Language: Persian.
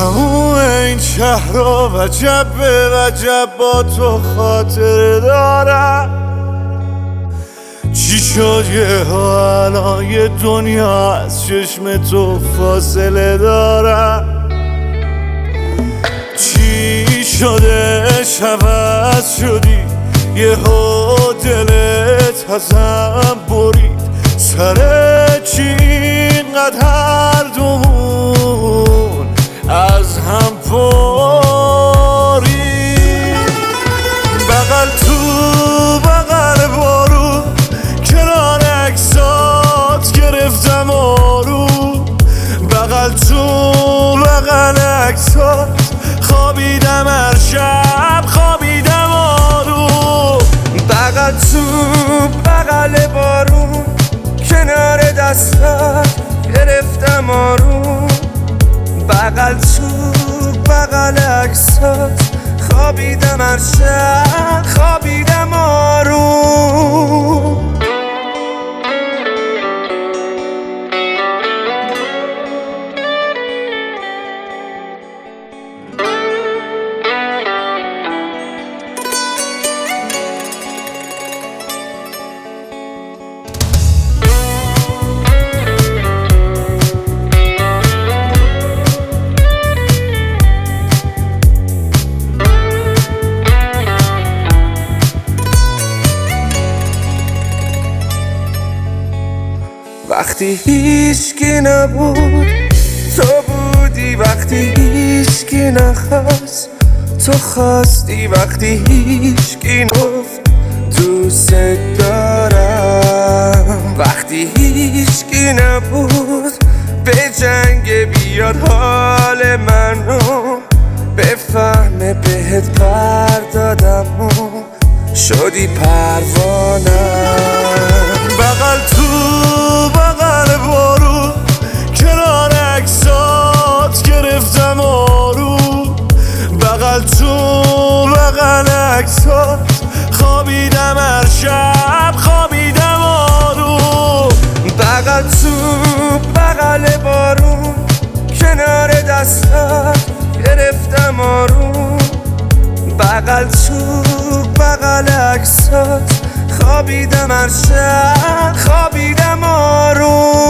تموم این شهر رو وجب به وجب با تو خاطر دارم. چی شد یه الان یه دنیا از چشم تو فاصله دارم؟ چی شده عوض شدی یه دلت ازم برید؟ سر چی اینقدر هر دومون از هم پرید؟ بغل تو بغل بارون کنار عکسات گرفتم آروم. بغل تو بغل عکسات خوابیدم هر شب خوابیدم آروم. بغل تو بغل بارون کنار دستت گرفتم آروم. بغل تو بغل عکسات خوابیدم هر شب خوابیدم آروم. وقتی هیچکی نبود تو بودی، وقتی هیچکی نخواست تو خواستی، وقتی هیچکی نگفت دوست دارم. وقتی هیچکی نبود به جنگ بیاد حال منو بفهمه بهت پردادم و شدی پروانم. بغل تو بغل بارون کنار عکسات گرفتم آروم. بغل تو بغل عکسات خوابیدم هر شب خوابیدم آروم. بغل تو بغل بارون کنار دستت گرفتم آروم. بغل تو بغل عکسات خوابیدم هر شب خوابیدم آروم.